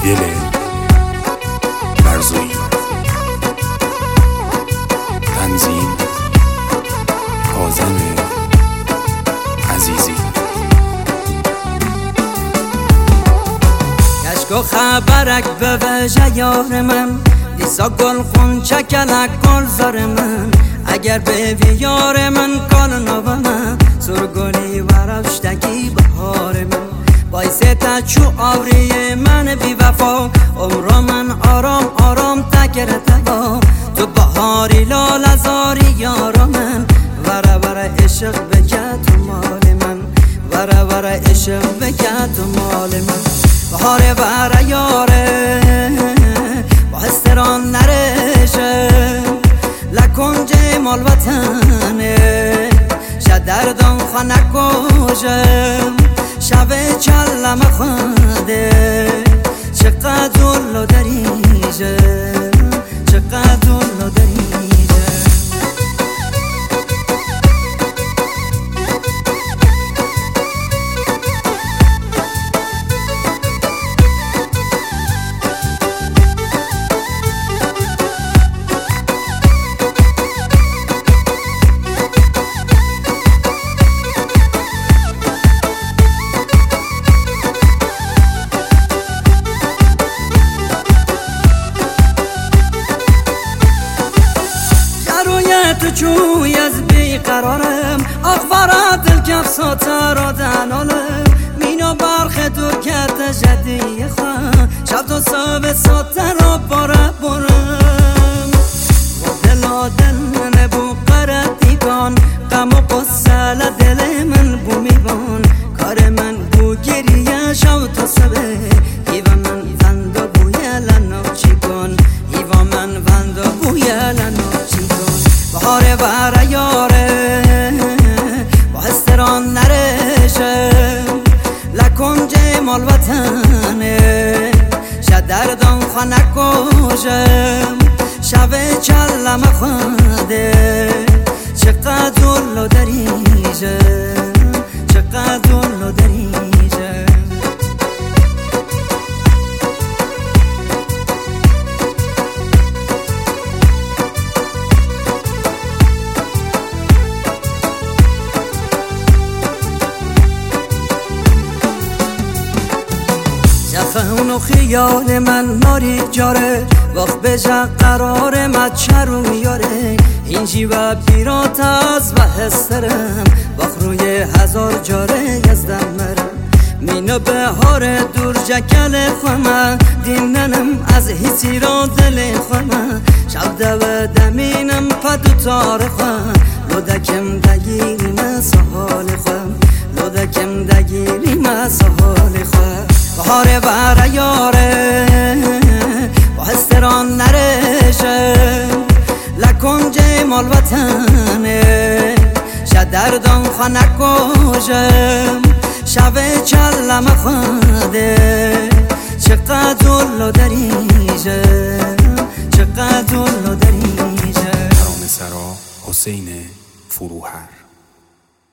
دل برزویی. تنظیم کاظم عزیزی. کشک و خبرک به وجه یار من، دیسا گل خونچه کلک گل زار من. اگر به یار من کال نو من، سرگلی ورشتگی بهار من. بایست چو آوری من بی وفا، عمر من آرام آرام تکر تگا. تو بهاری لال زاری یار من، وره وره عشق بکت تو مال من. وره وره عشق بکت تو مال من. بهاره وره یاره با استران نرشه، لکن جمال وطنه شدردان خانه کجم. شب چلم خواده چقدر لو دریجه، چقدر لو دریجه. تو جوی از بیقرارم، اخبارات الکف ساتر دنالم. مینا برخ دور کرده جدی خواه، شب تو صبح ساتر باره برم. و دلا دل من بو قردیگان، غم و قصه دل من بو میبان. کار من بو گریه شب تا صبح، ایوان من وندو بویه لناچیگان. ایوان من وندو بویه لناچیگان. بهاره وره یاره با استران نرشه، لکن جمال وطنه شدردان خانه کجم. شب چلم خواده چقدر لو دریجه، چقدر لو دریجه. جفن و خیال من ماری جاره، وقت به جا قرار مچه رو میاره. اینجی و بیرات از و هسترم، وقت روی هزار جاره یزدم مرم. مینو به هار دور جکل خوامه، دیننم از حسی را دل خوامه. شب دو دمینم پدو تار خوام، لودکم دگیریم سحال خوام. لودکم دگیریم سحال خوام. بهاره وره یاره با استران نرشه، لکن جمال وطنه شدردان خانه کجم. شب چلم خواده چقدر لو دریجه، چقدر لو دریجه. ترانه سرا حسین فروهر.